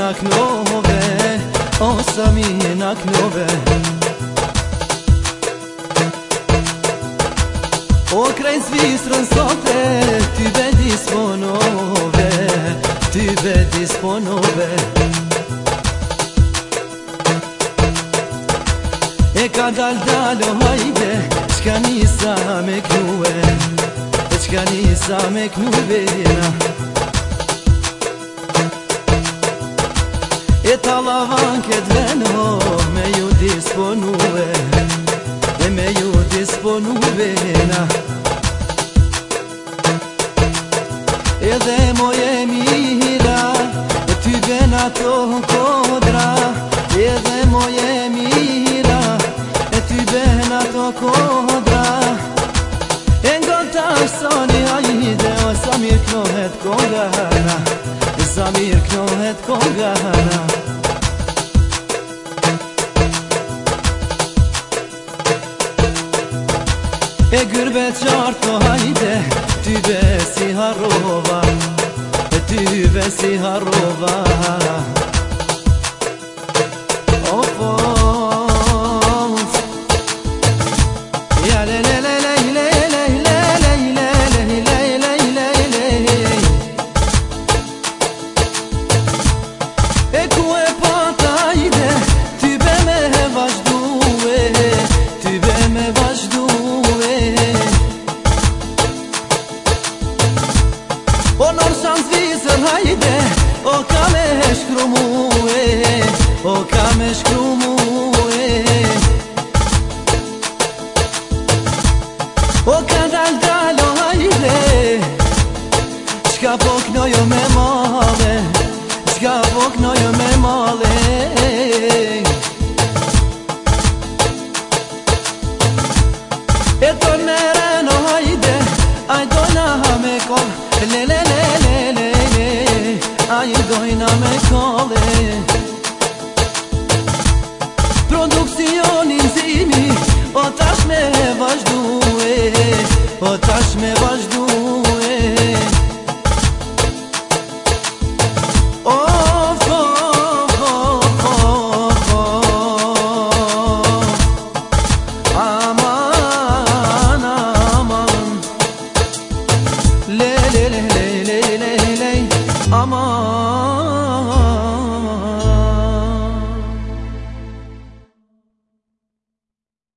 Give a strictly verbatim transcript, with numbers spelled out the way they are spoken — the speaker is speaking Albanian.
knove, o Samina knove. O kraj Zvistrën sote, ty be disponove, ty be disponove. E ka dal dalo hajde, qka nisa me knue, qka nisa me knue na. E talavan këtë veno, me ju disponue, e me ju disponue na. Edhe moje mira, e ty bena to kodra, edhe moje mira, e ty bena to kodra. E ngonta sani hajde, o Samir knohet kongana, Samir knohet kongana. E gürbet qarto hajde, ty be si harrova, e ty be si harrova. Of, of, ja le le le le le le le le le le le le le. E ku e pata hajde, ty be me vazhdue, ty be me vazhdue. O norsan Zvicër hajde, o ka me shkru muhe, o ka me shkru muhe. O ka dal dalo hajde, qka po knojo me male, qka po knojo me male. E to nereno hajde, aj dojna me kol, le le le le le le, aj dojna me kole.